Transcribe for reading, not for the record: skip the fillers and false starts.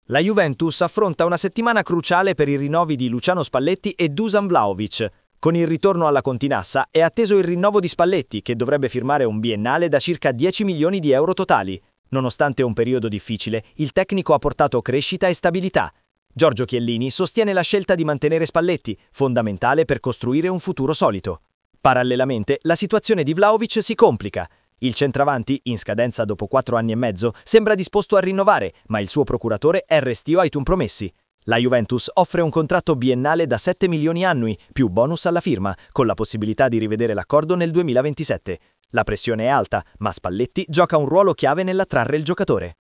La Juventus affronta una settimana cruciale per i rinnovi di Luciano Spalletti e Dusan Vlahovic. Con il ritorno alla Continassa è atteso il rinnovo di Spalletti, che dovrebbe firmare un biennale da circa 10 milioni di euro totali. Nonostante un periodo difficile, il tecnico ha portato crescita e stabilità. Giorgio Chiellini sostiene la scelta di mantenere Spalletti, fondamentale per costruire un futuro solido. Parallelamente, la situazione di Vlahovic si complica. Il centravanti, in scadenza dopo 4 anni e mezzo, sembra disposto a rinnovare, ma il suo procuratore è restio ai compromessi. La Juventus offre un contratto biennale da 7 milioni annui, più bonus alla firma, con la possibilità di rivedere l'accordo nel 2027. La pressione è alta, ma Spalletti gioca un ruolo chiave nell'attrarre il giocatore.